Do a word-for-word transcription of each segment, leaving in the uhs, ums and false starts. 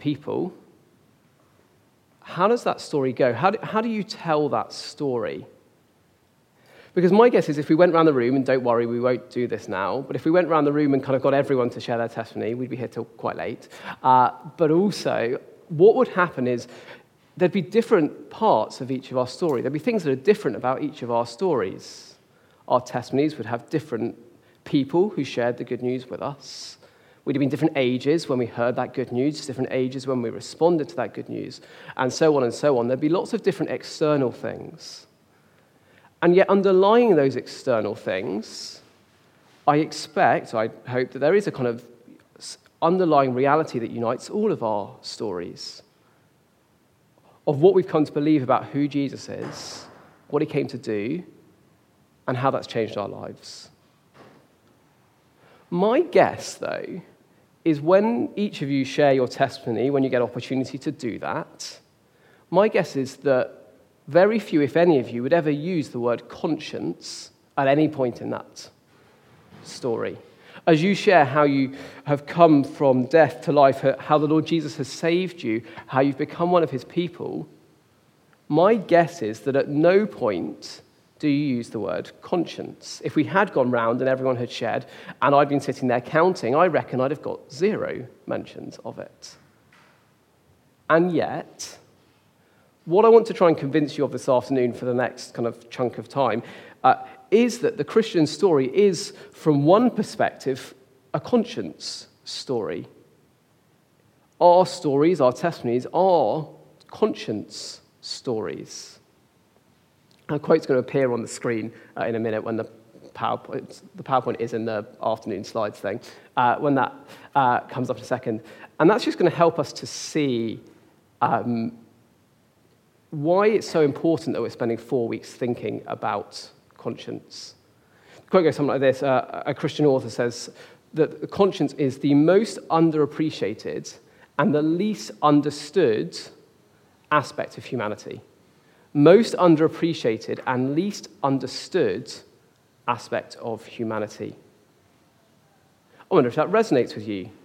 people, how does that story go? How do, how do you tell that story? Because my guess is if we went around the room, and don't worry, we won't do this now, but if we went around the room and kind of got everyone to share their testimony, we'd be here till quite late. Uh, but also, what would happen is there'd be different parts of each of our story. There'd be things that are different about each of our stories. Our testimonies would have different people who shared the good news with us. We'd have been different ages when we heard that good news, different ages when we responded to that good news, and so on and so on. There'd be lots of different external things. And yet underlying those external things, I expect, I hope that there is a kind of underlying reality that unites all of our stories of what we've come to believe about who Jesus is, what he came to do, and how that's changed our lives. My guess, though, is when each of you share your testimony, when you get opportunity to do that, my guess is that very few, if any of you, would ever use the word conscience at any point in that story. As you share how you have come from death to life, how the Lord Jesus has saved you, how you've become one of his people, my guess is that at no point do you use the word conscience. If we had gone round and everyone had shared, and I'd been sitting there counting, I reckon I'd have got zero mentions of it. And yet, what I want to try and convince you of this afternoon for the next kind of chunk of time uh, is that the Christian story is, from one perspective, a conscience story. Our stories, our testimonies, are conscience stories. A quote's going to appear on the screen uh, in a minute when the PowerPoint, the PowerPoint is in the afternoon slides thing, uh, when that uh, comes up in a second. And that's just going to help us to see um, why it's so important that we're spending four weeks thinking about conscience. The quote goes something like this. Uh, a Christian author says that conscience is the most underappreciated and the least understood aspect of humanity. Most underappreciated and least understood aspect of humanity. I wonder if that resonates with you.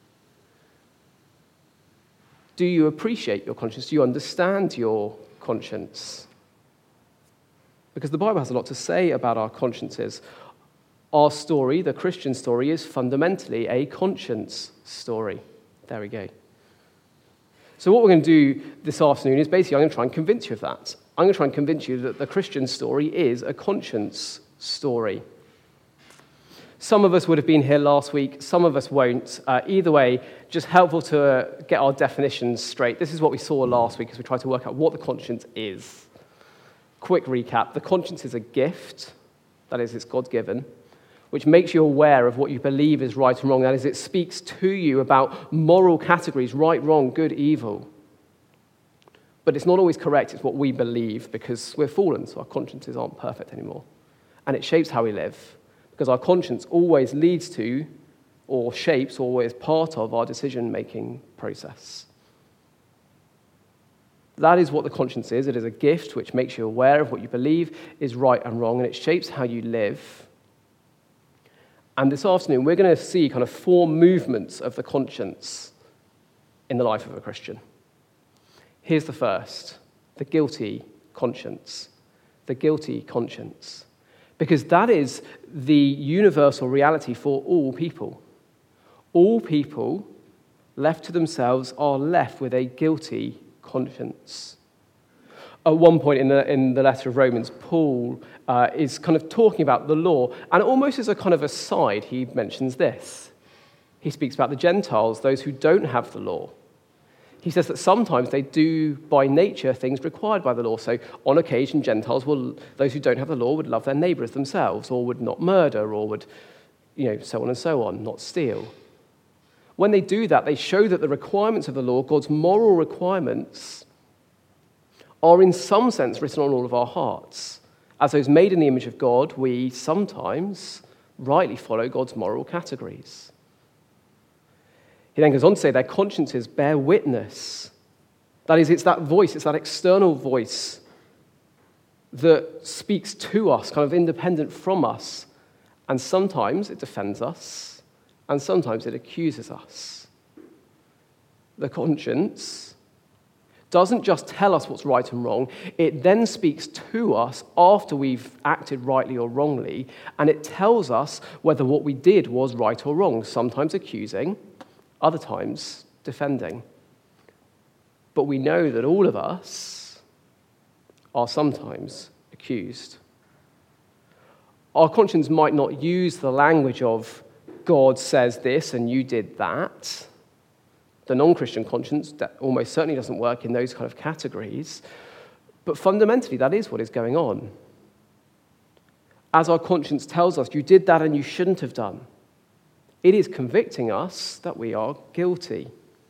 Do you appreciate your conscience? Do you understand your conscience? Because the Bible has a lot to say about our consciences. Our story, the Christian story, is fundamentally a conscience story. There we go. So what we're going to do this afternoon is basically I'm going to try and convince you of that. I'm going to try and convince you that the Christian story is a conscience story. Some of us would have been here last week, some of us won't. Uh, either way, just helpful to uh, get our definitions straight. This is what we saw last week as we tried to work out what the conscience is. Quick recap. The conscience is a gift, that is, it's God-given, which makes you aware of what you believe is right and wrong. That is, it speaks to you about moral categories, right, wrong, good, evil. But it's not always correct, it's what we believe, because we're fallen, so our consciences aren't perfect anymore. And it shapes how we live, because our conscience always leads to, or shapes, or is part of our decision-making process. That is what the conscience is. It is a gift which makes you aware of what you believe is right and wrong, and it shapes how you live. And this afternoon, we're going to see kind of four movements of the conscience in the life of a Christian. Here's the first, the guilty conscience. The guilty conscience. Because that is the universal reality for all people. All people, left to themselves, are left with a guilty conscience. At one point in the, in the letter of Romans, Paul uh, is kind of talking about the law, and almost as a kind of aside, he mentions this. He speaks about the Gentiles, those who don't have the law. He says that sometimes they do, by nature, things required by the law. So on occasion, Gentiles, will, those who don't have the law, would love their neighbor as themselves, or would not murder, or would, you know, so on and so on, not steal. When they do that, they show that the requirements of the law, God's moral requirements, are in some sense written on all of our hearts. As those made in the image of God, we sometimes rightly follow God's moral categories. He then goes on to say their consciences bear witness. That is, it's that voice, it's that external voice that speaks to us, kind of independent from us. And sometimes it defends us, and sometimes it accuses us. the conscience, doesn't just tell us what's right and wrong, it then speaks to us after we've acted rightly or wrongly, and it tells us whether what we did was right or wrong, sometimes accusing, other times defending. But we know that all of us are sometimes accused. Our conscience might not use the language of God says this and you did that. The non-Christian conscience that almost certainly doesn't work in those kind of categories. But fundamentally, that is what is going on. As our conscience tells us, you did that and you shouldn't have done. It is convicting us that we are guilty.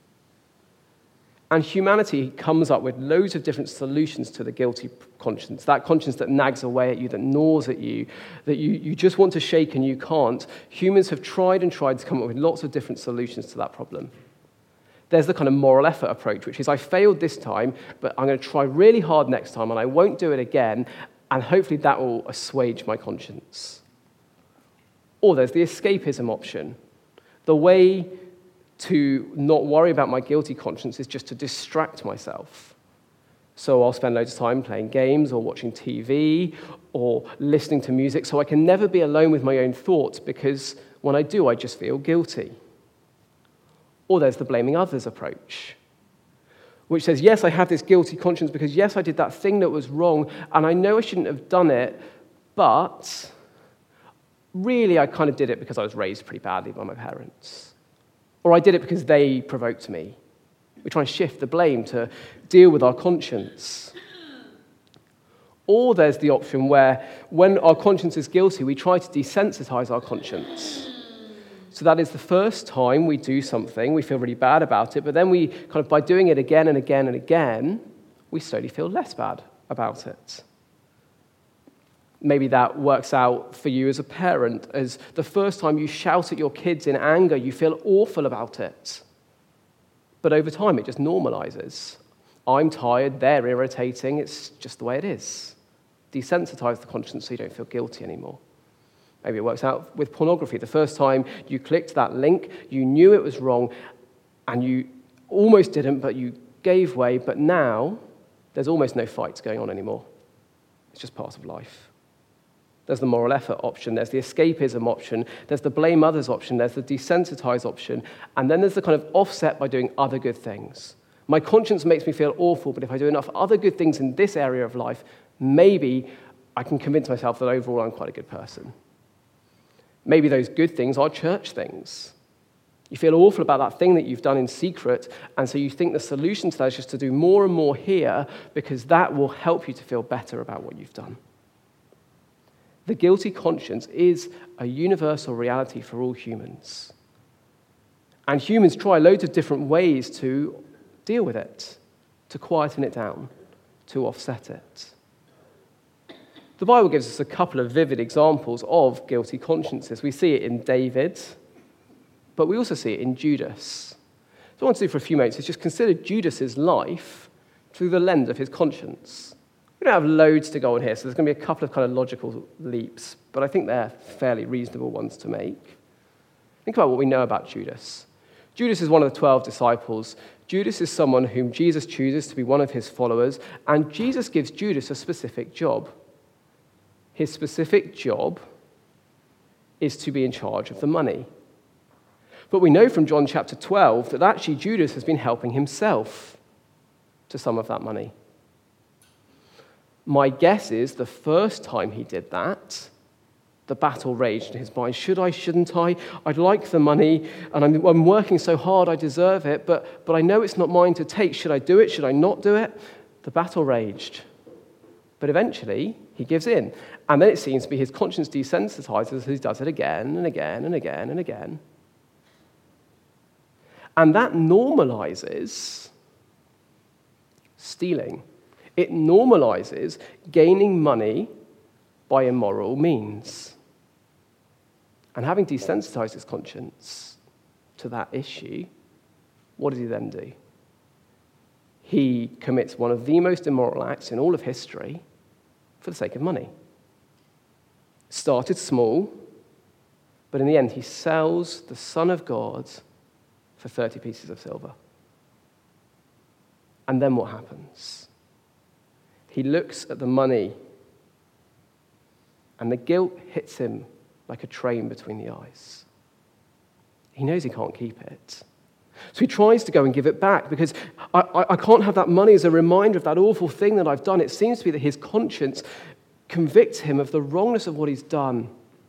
And humanity comes up with loads of different solutions to the guilty conscience, that conscience that nags away at you, that gnaws at you, that you, you just want to shake and you can't. Humans have tried and tried to come up with lots of different solutions to that problem. There's the kind of moral effort approach, which is I failed this time, but I'm going to try really hard next time, and I won't do it again, and hopefully that will assuage my conscience. Or there's the escapism option. The way to not worry about my guilty conscience is just to distract myself. So I'll spend loads of time playing games or watching T V or listening to music so I can never be alone with my own thoughts, because when I do, I just feel guilty. Or there's the blaming others approach, which says, yes, I have this guilty conscience because, yes, I did that thing that was wrong, and I know I shouldn't have done it, but really I kind of did it because I was raised pretty badly by my parents. Or I did it because they provoked me. We try and shift the blame to deal with our conscience. Or there's the option where, when our conscience is guilty, we try to desensitize our conscience. So that is the first time we do something, we feel really bad about it, but then we kind of, by doing it again and again and again, we slowly feel less bad about it. Maybe that works out for you as a parent, as the first time you shout at your kids in anger, you feel awful about it. But over time, it just normalizes. I'm tired, they're irritating, it's just the way it is. Desensitize the conscience so you don't feel guilty anymore. Maybe it works out with pornography. The first time you clicked that link, you knew it was wrong, and you almost didn't, but you gave way. But now, there's almost no fights going on anymore. It's just part of life. There's the moral effort option, there's the escapism option, there's the blame others option, there's the desensitize option, and then there's the kind of offset by doing other good things. My conscience makes me feel awful, but if I do enough other good things in this area of life, maybe I can convince myself that overall I'm quite a good person. Maybe those good things are church things. You feel awful about that thing that you've done in secret, and so you think the solution to that is just to do more and more here, because that will help you to feel better about what you've done. The guilty conscience is a universal reality for all humans. And humans try loads of different ways to deal with it, to quieten it down, to offset it. The Bible gives us a couple of vivid examples of guilty consciences. We see it in David, but we also see it in Judas. So what I want to do for a few minutes is just consider Judas's life through the lens of his conscience. We don't have loads to go on here, so there's going to be a couple of kind of logical leaps, but I think they're fairly reasonable ones to make. Think about what we know about Judas. Judas is one of the twelve disciples. Judas is someone whom Jesus chooses to be one of his followers, and Jesus gives Judas a specific job. His specific job is to be in charge of the money. But we know from John chapter twelve that actually Judas has been helping himself to some of that money. My guess is the first time he did that, the battle raged in his mind. Should I, shouldn't I? I'd like the money, and I'm, I'm working so hard, I deserve it, but, but I know it's not mine to take. Should I do it? Should I not do it? The battle raged. But eventually, he gives in. And then it seems to be his conscience desensitizes as he does it again and again and again and again. And that normalizes stealing. It normalizes gaining money by immoral means. And having desensitized his conscience to that issue, what does he then do? He commits one of the most immoral acts in all of history for the sake of money. Started small, but in the end he sells the Son of God for thirty pieces of silver. And then what happens? He looks at the money, and the guilt hits him like a train between the eyes. He knows he can't keep it. So he tries to go and give it back because I, I, I can't have that money as a reminder of that awful thing that I've done. It seems to be that his conscience convicts him of the wrongness of what he's done.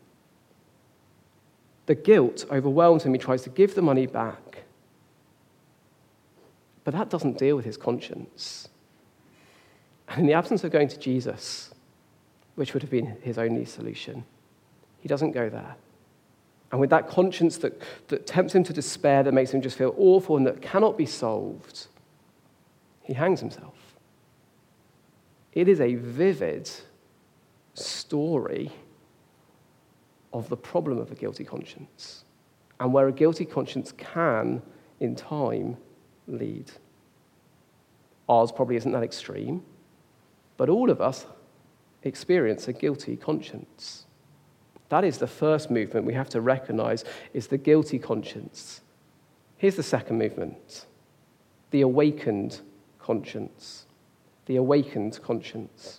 The guilt overwhelms him. He tries to give the money back. But that doesn't deal with his conscience. And in the absence of going to Jesus, which would have been his only solution, he doesn't go there. And with that conscience that, that tempts him to despair, that makes him just feel awful and that cannot be solved, he hangs himself. It is a vivid story of the problem of a guilty conscience and where a guilty conscience can, in time, lead. Ours probably isn't that extreme, but all of us experience a guilty conscience. That is the first movement we have to recognize is the guilty conscience. Here's the second movement, the awakened conscience. The awakened conscience.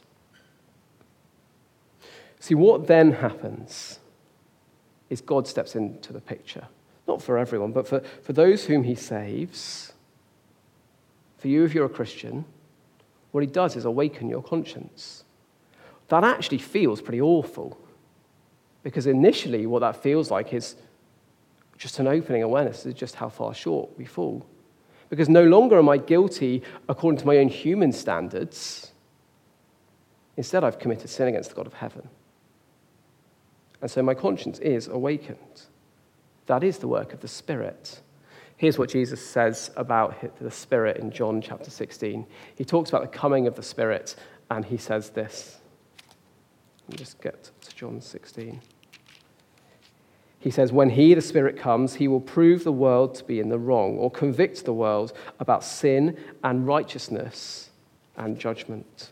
See, what then happens is God steps into the picture. Not for everyone, but for, for those whom he saves. For you, if you're a Christian, what he does is awaken your conscience. That actually feels pretty awful. Because initially, what that feels like is just an opening awareness of just how far short we fall. Because no longer am I guilty according to my own human standards. Instead, I've committed sin against the God of heaven. And so my conscience is awakened. That is the work of the Spirit. Here's what Jesus says about the Spirit in John chapter sixteen. He talks about the coming of the Spirit, and he says this. Let me just get to John sixteen. He says, when he, the Spirit, comes, he will prove the world to be in the wrong or convict the world about sin and righteousness and judgment.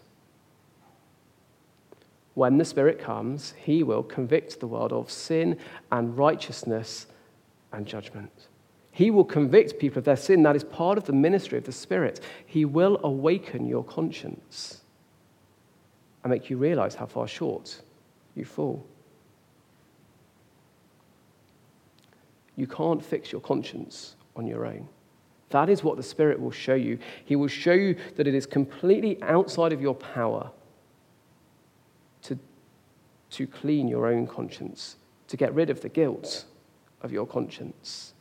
When the Spirit comes, he will convict the world of sin and righteousness and judgment. He will convict people of their sin. That is part of the ministry of the Spirit. He will awaken your conscience and make you realize how far short you fall. You can't fix your conscience on your own. That is what the Spirit will show you. He will show you that it is completely outside of your power to, to clean your own conscience, to get rid of the guilt of your conscience.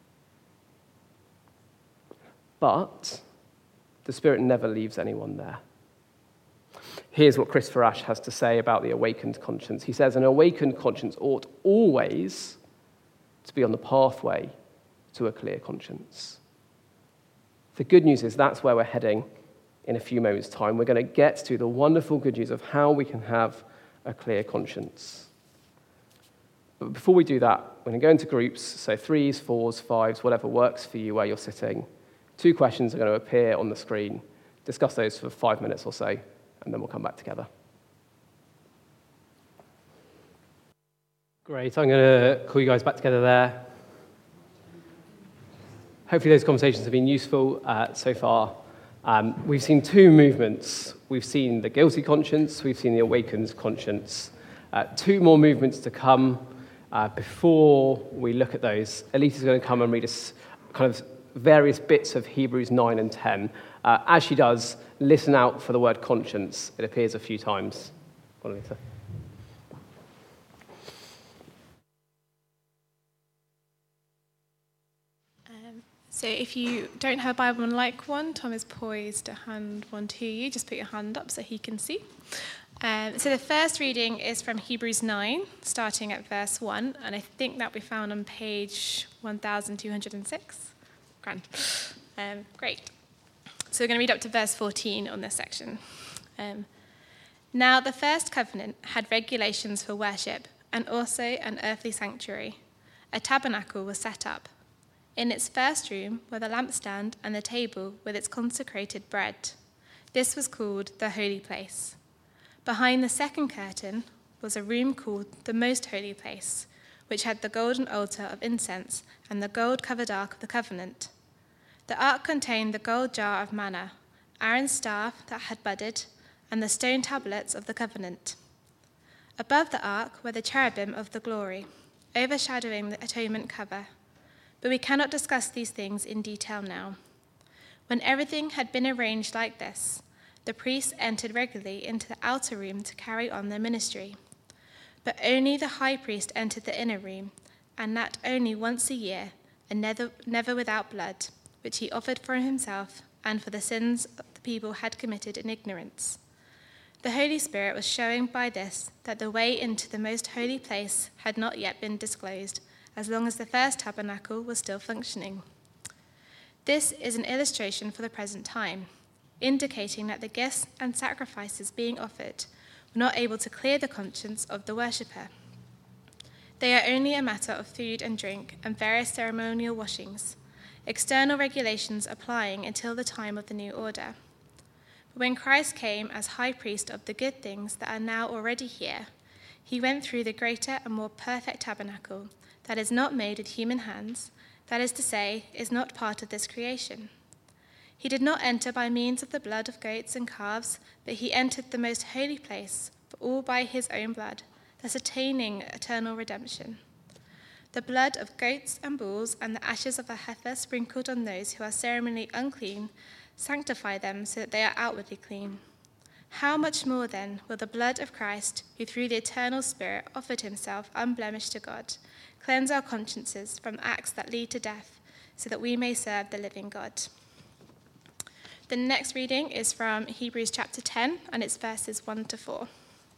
But the Spirit never leaves anyone there. Here's what Christopher Ash has to say about the awakened conscience. He says, an awakened conscience ought always to be on the pathway to a clear conscience. The good news is that's where we're heading in a few moments' time. We're going to get to the wonderful good news of how we can have a clear conscience. But before we do that, we're going to go into groups, so threes, fours, fives, whatever works for you where you're sitting. Two questions are going to appear on the screen. Discuss those for five minutes or so, and then we'll come back together. Great, I'm going to call you guys back together there. Hopefully those conversations have been useful uh, so far. Um, we've seen two movements. We've seen the guilty conscience, we've seen the awakened conscience. Uh, two more movements to come. Uh, before we look at those, Elise is going to come and read us kind of various bits of Hebrews nine and ten. Uh, as she does, listen out for the word conscience. It appears a few times. Go on, Elisa. So if you don't have a Bible and like one, Tom is poised to hand one to you. Just put your hand up so he can see. Um, so the first reading is from Hebrews nine, starting at verse one, and I think that will be found on page one thousand two hundred six. Grand. Um, great. So we're going to read up to verse fourteen on this section. Um, now the first covenant had regulations for worship and also an earthly sanctuary. A tabernacle was set up. In its first room were the lampstand and the table with its consecrated bread. This was called the holy place. Behind the second curtain was a room called the most holy place, which had the golden altar of incense and the gold-covered ark of the covenant. The ark contained the gold jar of manna, Aaron's staff that had budded, and the stone tablets of the covenant. Above the ark were the cherubim of the glory, overshadowing the atonement cover. But we cannot discuss these things in detail now. When everything had been arranged like this, the priests entered regularly into the outer room to carry on their ministry. But only the high priest entered the inner room, and that only once a year, and never, never without blood, which he offered for himself and for the sins the people had committed in ignorance. The Holy Spirit was showing by this that the way into the most holy place had not yet been disclosed, as long as the first tabernacle was still functioning. This is an illustration for the present time, indicating that the gifts and sacrifices being offered were not able to clear the conscience of the worshipper. They are only a matter of food and drink and various ceremonial washings, external regulations applying until the time of the new order. But when Christ came as high priest of the good things that are now already here, he went through the greater and more perfect tabernacle that is not made with human hands, that is to say, is not part of this creation. He did not enter by means of the blood of goats and calves, but he entered the most holy place, for all by his own blood, thus attaining eternal redemption. The blood of goats and bulls and the ashes of a heifer sprinkled on those who are ceremonially unclean sanctify them so that they are outwardly clean. How much more then will the blood of Christ, who through the eternal Spirit offered himself unblemished to God, cleanse our consciences from acts that lead to death, so that we may serve the living God. The next reading is from Hebrews chapter ten, and it's verses one to four.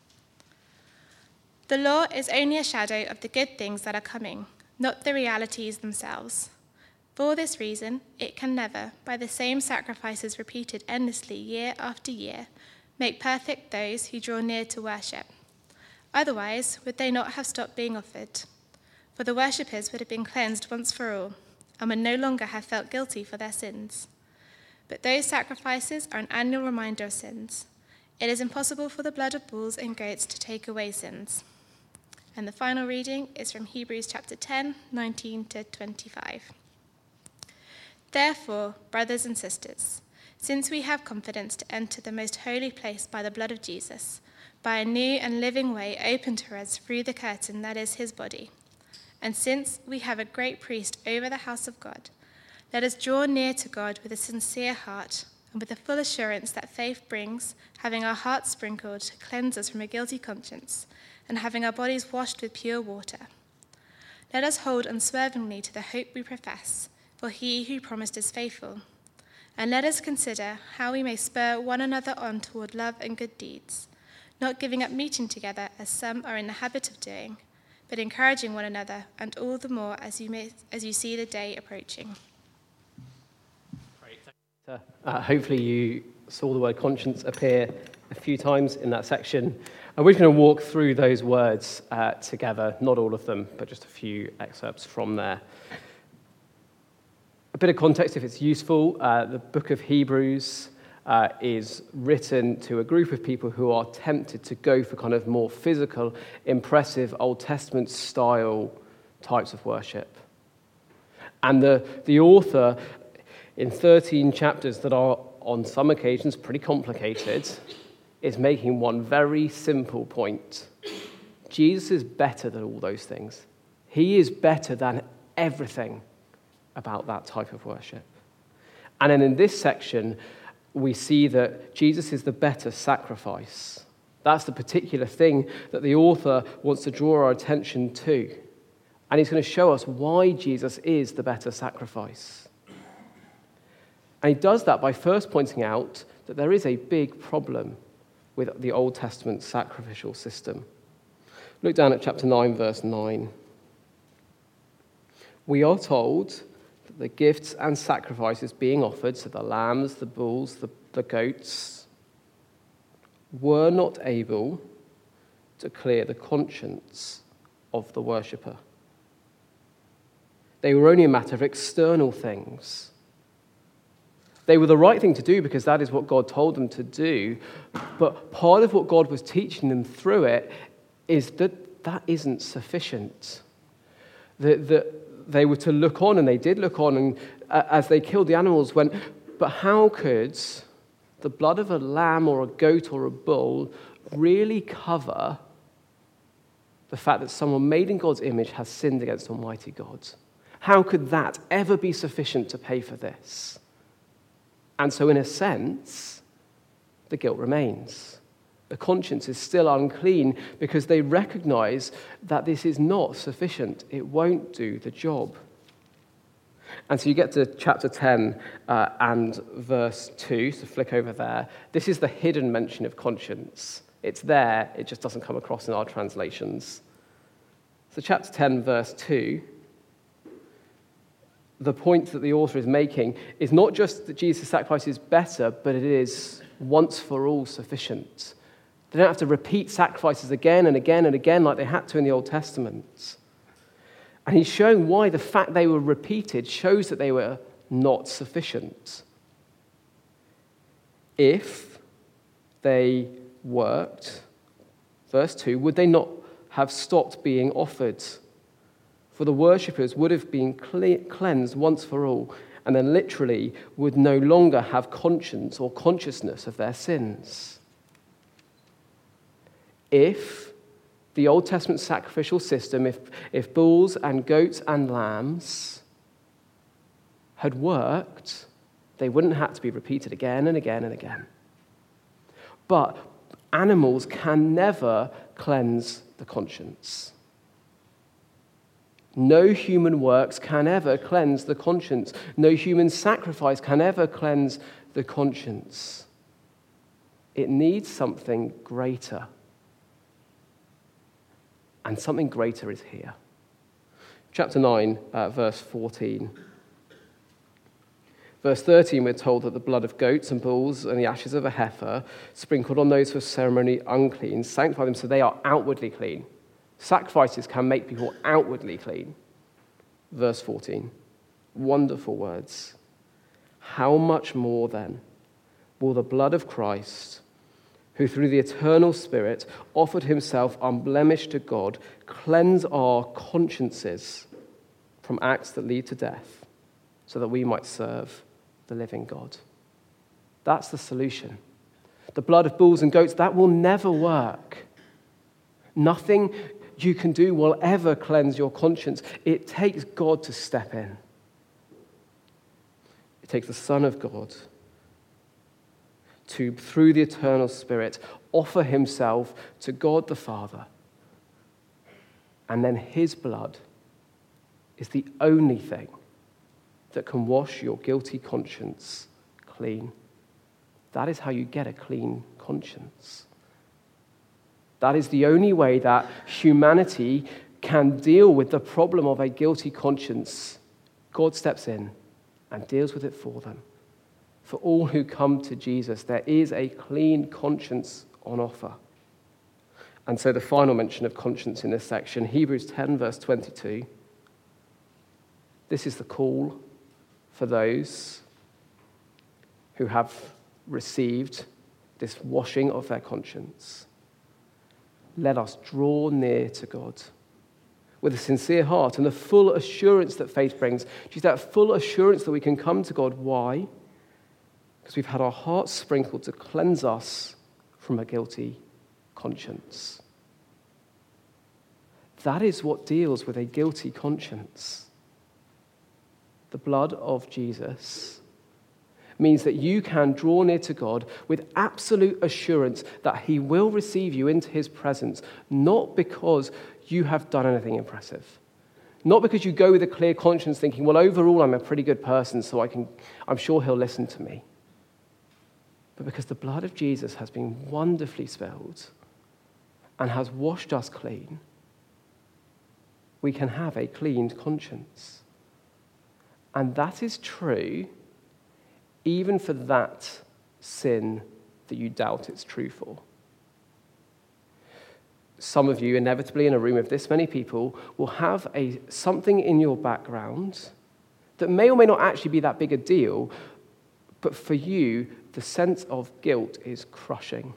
The law is only a shadow of the good things that are coming, not the realities themselves. For this reason, it can never, by the same sacrifices repeated endlessly year after year, make perfect those who draw near to worship. Otherwise, would they not have stopped being offered? For the worshippers would have been cleansed once for all, and would no longer have felt guilty for their sins. But those sacrifices are an annual reminder of sins. It is impossible for the blood of bulls and goats to take away sins. And the final reading is from Hebrews chapter ten, nineteen to twenty-five. Therefore, brothers and sisters, since we have confidence to enter the most holy place by the blood of Jesus, by a new and living way open to us through the curtain that is his body, and since we have a great priest over the house of God, let us draw near to God with a sincere heart and with the full assurance that faith brings, having our hearts sprinkled to cleanse us from a guilty conscience, and having our bodies washed with pure water. Let us hold unswervingly to the hope we profess, for he who promised is faithful. And let us consider how we may spur one another on toward love and good deeds, not giving up meeting together as some are in the habit of doing, but encouraging one another, and all the more as you may, as you see the day approaching. Great, thank you. Uh, hopefully you saw the word conscience appear a few times in that section. And we're going to walk through those words uh, together, not all of them, but just a few excerpts from there. A bit of context, if it's useful, uh, the book of Hebrews uh, is written to a group of people who are tempted to go for kind of more physical, impressive, Old Testament style types of worship. And the, the author, in thirteen chapters that are on some occasions pretty complicated, is making one very simple point. Jesus is better than all those things. He is better than everything about that type of worship. And then in this section, we see that Jesus is the better sacrifice. That's the particular thing that the author wants to draw our attention to. And he's going to show us why Jesus is the better sacrifice. And he does that by first pointing out that there is a big problem with the Old Testament sacrificial system. Look down at chapter nine, verse nine. We are told that the gifts and sacrifices being offered, so the lambs, the bulls, the, the goats, were not able to clear the conscience of the worshipper. They were only a matter of external things. They were the right thing to do because that is what God told them to do. But part of what God was teaching them through it is that that isn't sufficient. That, that they were to look on, and they did look on, and uh, as they killed the animals, went, but how could the blood of a lamb or a goat or a bull really cover the fact that someone made in God's image has sinned against Almighty God? How could that ever be sufficient to pay for this? And so in a sense, the guilt remains. The conscience is still unclean because they recognize that this is not sufficient. It won't do the job. And so you get to chapter ten uh, and verse two, so flick over there. This is the hidden mention of conscience. It's there, it just doesn't come across in our translations. So chapter ten, verse two, the point that the author is making is not just that Jesus' sacrifice is better, but it is once for all sufficient. They don't have to repeat sacrifices again and again and again like they had to in the Old Testament. And he's showing why the fact they were repeated shows that they were not sufficient. If they worked, verse two, would they not have stopped being offered? For the worshippers would have been cle- cleansed once for all, and then literally would no longer have conscience or consciousness of their sins. If the Old Testament sacrificial system, if, if bulls and goats and lambs had worked, they wouldn't have to be repeated again and again and again. But animals can never cleanse the conscience. No human works can ever cleanse the conscience. No human sacrifice can ever cleanse the conscience. It needs something greater. And something greater is here. Chapter nine, uh, verse fourteen. Verse thirteen, we're told that the blood of goats and bulls and the ashes of a heifer sprinkled on those for ceremony unclean sanctify them so they are outwardly clean. Sacrifices can make people outwardly clean. Verse fourteen, wonderful words. How much more then will the blood of Christ, who through the eternal Spirit offered himself unblemished to God, cleanse our consciences from acts that lead to death, so that we might serve the living God? That's the solution. The blood of bulls and goats, that will never work. Nothing you can do will ever cleanse your conscience. It takes God to step in. It takes the Son of God to, through the eternal Spirit, offer himself to God the Father. And then his blood is the only thing that can wash your guilty conscience clean. That is how you get a clean conscience. That is the only way that humanity can deal with the problem of a guilty conscience. God steps in and deals with it for them. For all who come to Jesus, there is a clean conscience on offer. And so the final mention of conscience in this section, Hebrews ten, verse twenty-two. This is the call for those who have received this washing of their conscience. Let us draw near to God with a sincere heart and the full assurance that faith brings. Just that full assurance that we can come to God. Why? Because we've had our hearts sprinkled to cleanse us from a guilty conscience. That is what deals with a guilty conscience. The blood of Jesus means that you can draw near to God with absolute assurance that he will receive you into his presence, not because you have done anything impressive, not because you go with a clear conscience thinking, well, overall, I'm a pretty good person, so I can, I'm sure he'll listen to me, but because the blood of Jesus has been wonderfully spilled and has washed us clean, we can have a cleaned conscience. And that is true even for that sin that you doubt it's true for. Some of you, inevitably in a room of this many people, will have a something in your background that may or may not actually be that big a deal, but for you, the sense of guilt is crushing.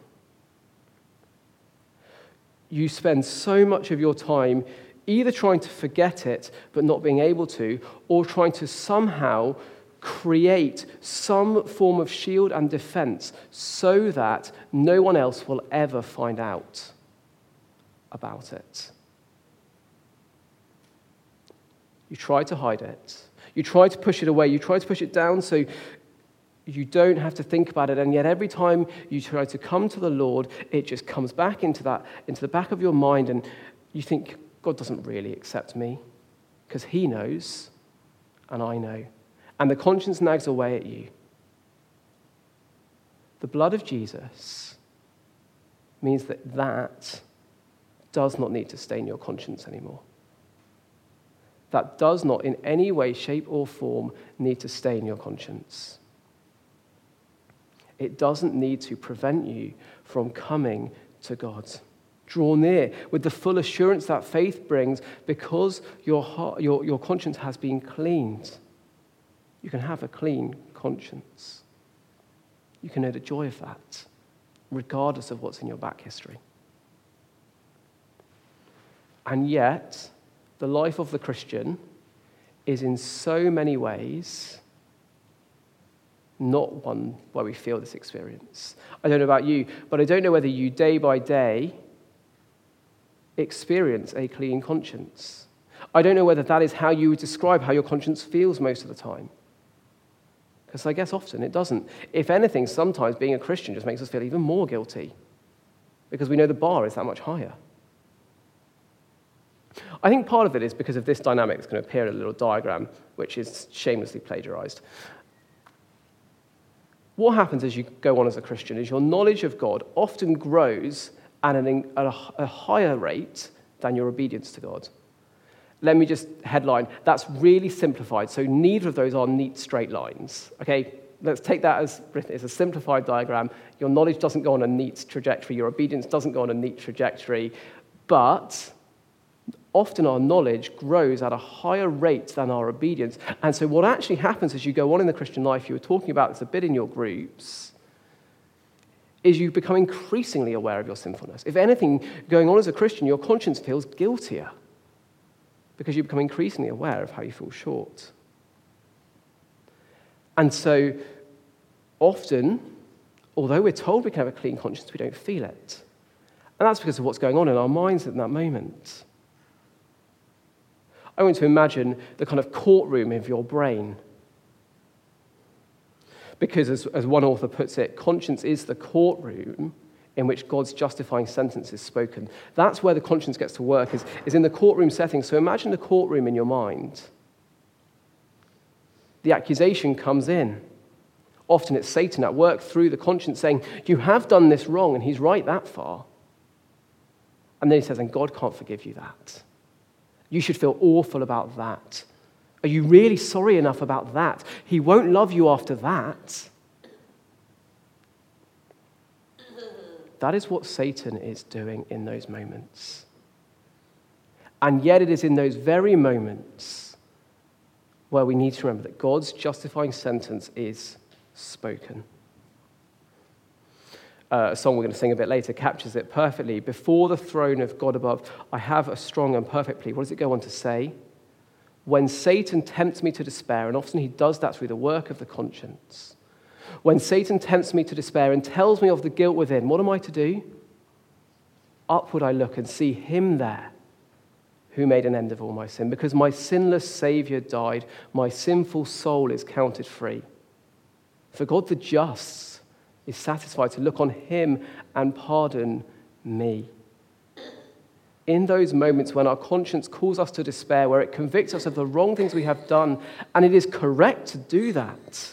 You spend so much of your time either trying to forget it but not being able to, or trying to somehow create some form of shield and defense so that no one else will ever find out about it. You try to hide it. You try to push it away. You try to push it down so you don't have to think about it. And yet every time you try to come to the Lord, it just comes back into that, into the back of your mind, and you think, God doesn't really accept me because he knows and I know. And the conscience nags away at you. The blood of Jesus means that that does not need to stain your conscience anymore. That does not in any way, shape, or form need to stain your conscience. It doesn't need to prevent you from coming to God. Draw near with the full assurance that faith brings because your heart, your, your conscience has been cleaned. You can have a clean conscience. You can know the joy of that, regardless of what's in your back history. And yet, the life of the Christian is in so many ways not one where we feel this experience. I don't know about you, but I don't know whether you day by day experience a clean conscience. I don't know whether that is how you would describe how your conscience feels most of the time. Because I guess often it doesn't. If anything, sometimes being a Christian just makes us feel even more guilty because we know the bar is that much higher. I think part of it is because of this dynamic that's going to appear in a little diagram, which is shamelessly plagiarized. What happens as you go on as a Christian is your knowledge of God often grows at, an, at a, a higher rate than your obedience to God. Let me just headline, that's really simplified, so neither of those are neat straight lines. Okay, let's take that as it's a simplified diagram. Your knowledge doesn't go on a neat trajectory, your obedience doesn't go on a neat trajectory, but often our knowledge grows at a higher rate than our obedience. And so what actually happens as you go on in the Christian life, you were talking about this a bit in your groups, is you become increasingly aware of your sinfulness. If anything, going on as a Christian, your conscience feels guiltier because you become increasingly aware of how you fall short. And so often, although we're told we can have a clean conscience, we don't feel it. And that's because of what's going on in our minds at that moment. I want to imagine the kind of courtroom of your brain. Because as, as one author puts it, conscience is the courtroom in which God's justifying sentence is spoken. That's where the conscience gets to work, is, is in the courtroom setting. So imagine the courtroom in your mind. The accusation comes in. Often it's Satan at work through the conscience saying, you have done this wrong, and he's right that far. And then he says, and God can't forgive you that. You should feel awful about that. Are you really sorry enough about that? He won't love you after that. That is what Satan is doing in those moments. And yet it is in those very moments where we need to remember that God's justifying sentence is spoken. Uh, a song we're going to sing a bit later captures it perfectly. Before the throne of God above, I have a strong and perfect plea. What does it go on to say? When Satan tempts me to despair, and often he does that through the work of the conscience. When Satan tempts me to despair and tells me of the guilt within, what am I to do? Upward I look and see him there who made an end of all my sin. Because my sinless Savior died, my sinful soul is counted free. For God the just is satisfied to look on him and pardon me. In those moments when our conscience calls us to despair, where it convicts us of the wrong things we have done, and it is correct to do that,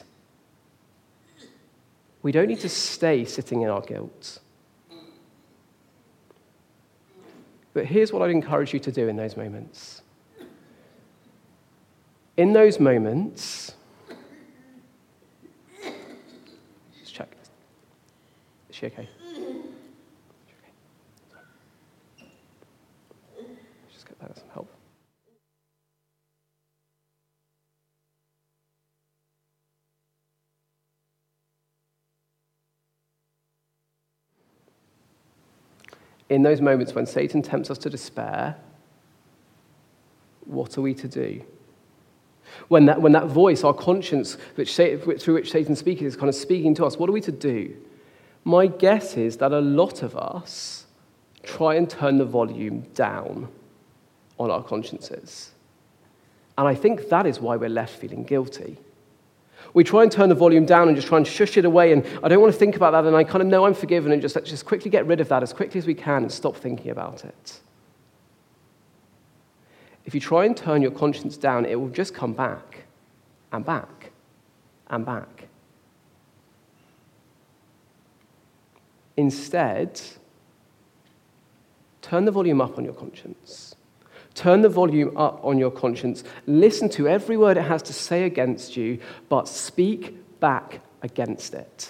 we don't need to stay sitting in our guilt. But here's what I'd encourage you to do in those moments. In those moments, let's check. Is she okay? Just get that some help. In those moments when Satan tempts us to despair, what are we to do? When that, when that voice, our conscience, which, through which Satan's speaking, is kind of speaking to us, what are we to do? My guess is that a lot of us try and turn the volume down on our consciences. And I think that is why we're left feeling guilty. We try and turn the volume down and just try and shush it away, and I don't want to think about that, and I kind of know I'm forgiven, and just, let's just quickly get rid of that as quickly as we can and stop thinking about it. If you try and turn your conscience down, it will just come back and back and back. Instead, turn the volume up on your conscience. Turn the volume up on your conscience. Listen to every word it has to say against you, but speak back against it.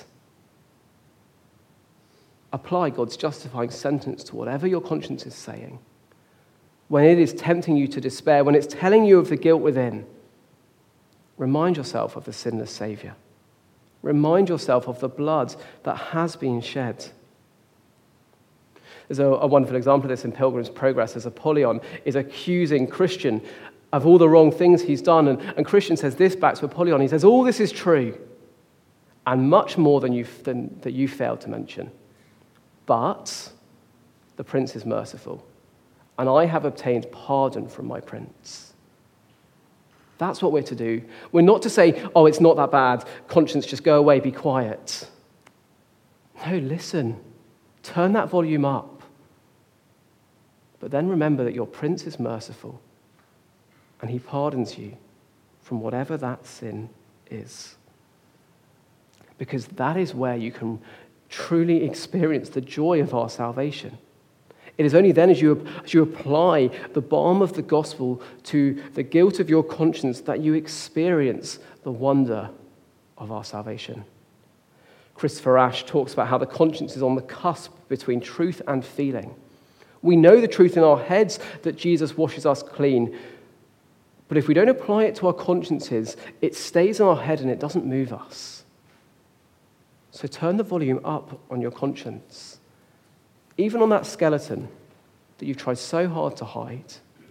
Apply God's justifying sentence to whatever your conscience is saying. When it is tempting you to despair, when it's telling you of the guilt within, remind yourself of the sinless Savior. Remind yourself of the blood that has been shed. There's a, a wonderful example of this in Pilgrim's Progress, as Apollyon is accusing Christian of all the wrong things he's done. And, and Christian says this back to Apollyon. He says, all this is true, and much more than you than, that you failed to mention. But the prince is merciful, and I have obtained pardon from my prince. That's what we're to do. We're not to say, oh, it's not that bad, conscience, just go away, be quiet. No, listen. Turn that volume up. But then remember that your prince is merciful, and he pardons you from whatever that sin is. Because that is where you can truly experience the joy of our salvation. It is only then as you, as you apply the balm of the gospel to the guilt of your conscience that you experience the wonder of our salvation. Christopher Ash talks about how the conscience is on the cusp between truth and feeling. We know the truth in our heads that Jesus washes us clean, but if we don't apply it to our consciences, it stays in our head and it doesn't move us. So turn the volume up on your conscience. Even on that skeleton that you've tried so hard to hide,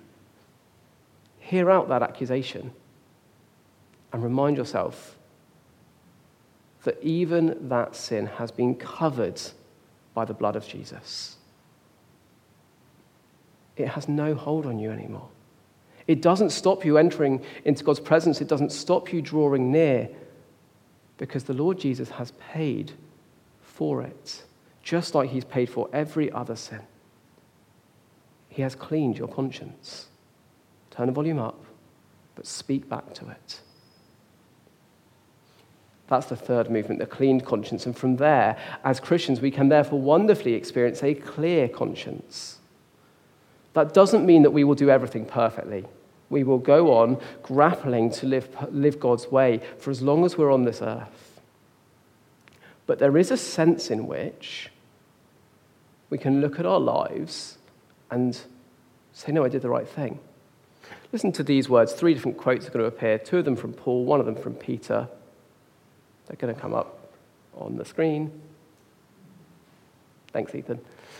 hear out that accusation and remind yourself that even that sin has been covered by the blood of Jesus. It has no hold on you anymore. It doesn't stop you entering into God's presence. It doesn't stop you drawing near, because the Lord Jesus has paid for it, just like he's paid for every other sin. He has cleaned your conscience. Turn the volume up, but speak back to it. That's the third movement, the cleaned conscience. And from there, as Christians, we can therefore wonderfully experience a clear conscience. That doesn't mean that we will do everything perfectly. We will go on grappling to live, live God's way for as long as we're on this earth. But there is a sense in which we can look at our lives and say, no, I did the right thing. Listen to these words. Three different quotes are going to appear. Two of them from Paul, one of them from Peter. They're going to come up on the screen. Thanks, Ethan.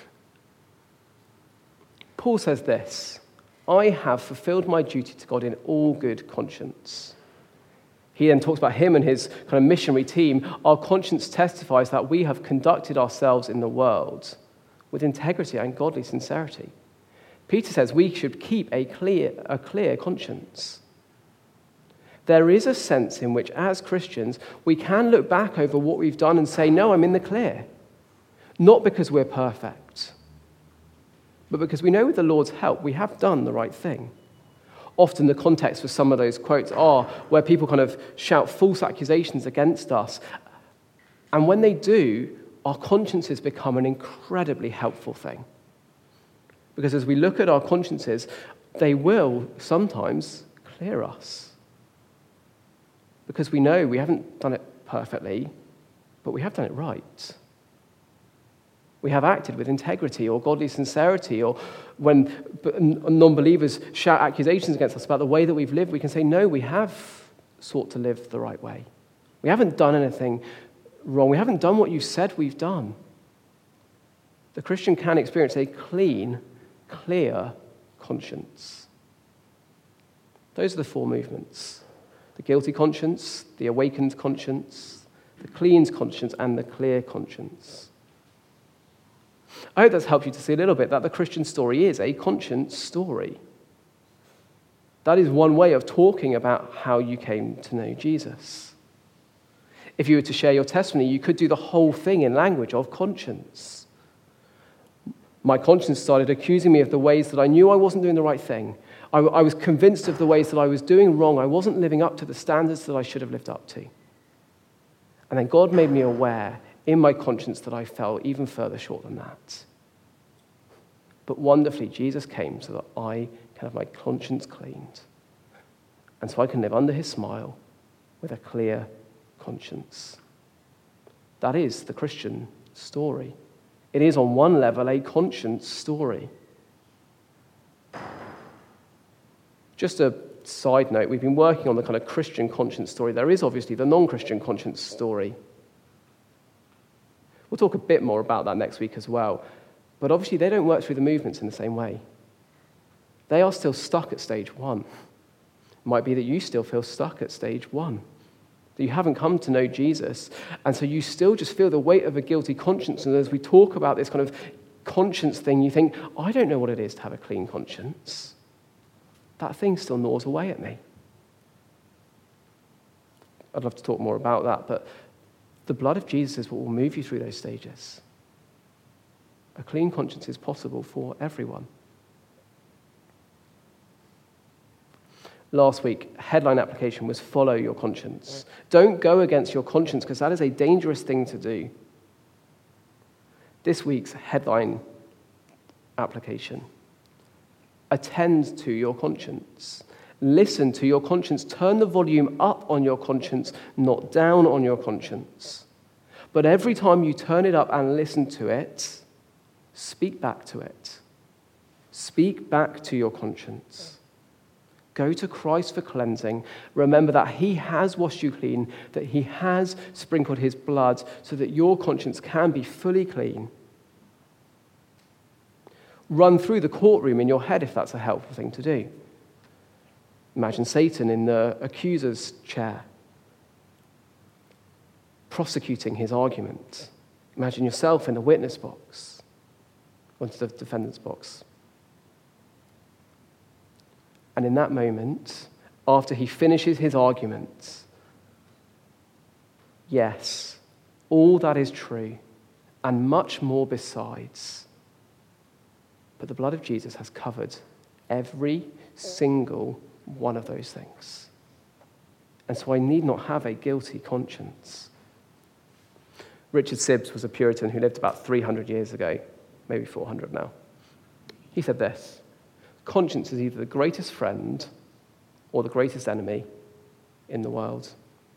Paul says this: I have fulfilled my duty to God in all good conscience. He then talks about him and his kind of missionary team. Our conscience testifies that we have conducted ourselves in the world with integrity and godly sincerity. Peter says we should keep a clear, a clear conscience. There is a sense in which, as Christians, we can look back over what we've done and say, no, I'm in the clear. Not because we're perfect, but because we know with the Lord's help we have done the right thing. Often the context for some of those quotes are where people kind of shout false accusations against us. And when they do, our consciences become an incredibly helpful thing. Because as we look at our consciences, they will sometimes clear us. Because we know we haven't done it perfectly, but we have done it right. We have acted with integrity or godly sincerity, or when non-believers shout accusations against us about the way that we've lived, we can say, no, we have sought to live the right way. We haven't done anything wrong. We haven't done what you said we've done. The Christian can experience a clean, clear conscience. Those are the four movements. The guilty conscience, the awakened conscience, the cleansed conscience, and the clear conscience. I hope that's helped you to see a little bit that the Christian story is a conscience story. That is one way of talking about how you came to know Jesus. If you were to share your testimony, you could do the whole thing in language of conscience. My conscience started accusing me of the ways that I knew I wasn't doing the right thing. I, I was convinced of the ways that I was doing wrong. I wasn't living up to the standards that I should have lived up to. And then God made me aware in my conscience that I fell even further short than that. But wonderfully, Jesus came so that I can have my conscience cleaned. And so I can live under his smile with a clear conscience. That is the Christian story. It is on one level a conscience story. Just a side note, we've been working on the kind of Christian conscience story. There is obviously the non-Christian conscience story. We'll talk a bit more about that next week as well. But obviously they don't work through the movements in the same way. They are still stuck at stage one. It might be that you still feel stuck at stage one, that you haven't come to know Jesus, and so you still just feel the weight of a guilty conscience. And as we talk about this kind of conscience thing, you think, I don't know what it is to have a clean conscience. That thing still gnaws away at me. I'd love to talk more about that, but the blood of Jesus is what will move you through those stages. A clean conscience is possible for everyone. Last week, headline application was follow your conscience. Don't go against your conscience, because that is a dangerous thing to do. This week's headline application: attend to your conscience. Listen to your conscience. Turn the volume up on your conscience, not down on your conscience. But every time you turn it up and listen to it, speak back to it. Speak back to your conscience. Go to Christ for cleansing. Remember that he has washed you clean, that he has sprinkled his blood so that your conscience can be fully clean. Run through the courtroom in your head if that's a helpful thing to do. Imagine Satan in the accuser's chair, prosecuting his argument. Imagine yourself in the witness box, or the defendant's box. And in that moment, after he finishes his argument, yes, all that is true, and much more besides. But the blood of Jesus has covered every single one of those things. And so I need not have a guilty conscience. Richard Sibbes was a Puritan who lived about three hundred years ago, maybe four hundred now. He said this: conscience is either the greatest friend or the greatest enemy in the world.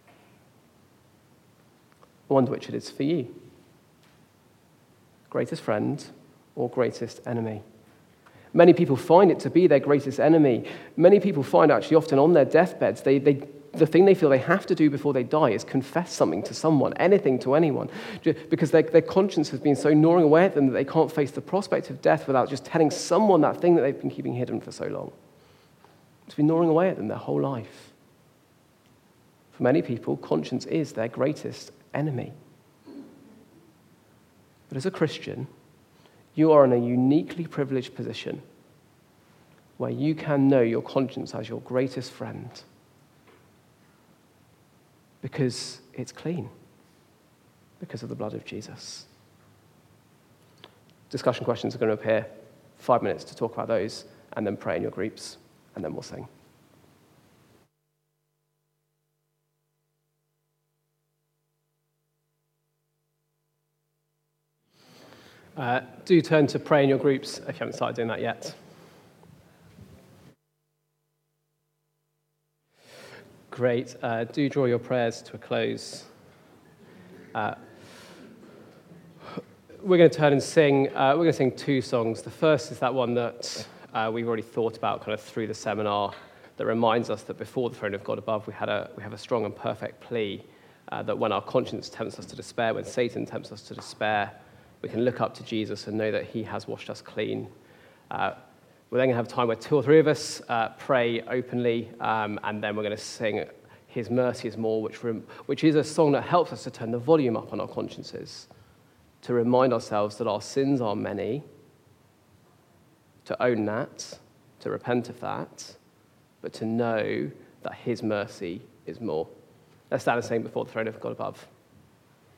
I wonder which it is for you. Greatest friend or greatest enemy? Many people find it to be their greatest enemy. Many people find actually often on their deathbeds, they, they, the thing they feel they have to do before they die is confess something to someone, anything to anyone, because their, their conscience has been so gnawing away at them that they can't face the prospect of death without just telling someone that thing that they've been keeping hidden for so long. It's been gnawing away at them their whole life. For many people, conscience is their greatest enemy. But as a Christian, you are in a uniquely privileged position where you can know your conscience as your greatest friend because it's clean, because of the blood of Jesus. Discussion questions are going to appear. Five minutes to talk about those, and then pray in your groups, and then we'll sing. Uh, do turn to pray in your groups if you haven't started doing that yet. Great. Uh, do draw your prayers to a close. Uh, we're going to turn and sing. Uh, we're going to sing two songs. The first is that one that uh, we've already thought about kind of through the seminar, that reminds us that before the throne of God above, we had a we have a strong and perfect plea uh, that when our conscience tempts us to despair, when Satan tempts us to despair, we can look up to Jesus and know that he has washed us clean. Uh, we're then going to have a time where two or three of us uh, pray openly, um, and then we're going to sing His mercy is more, which, rem- which is a song that helps us to turn the volume up on our consciences, to remind ourselves that our sins are many, to own that, to repent of that, but to know that his mercy is more. Let's stand and sing before the throne of God above.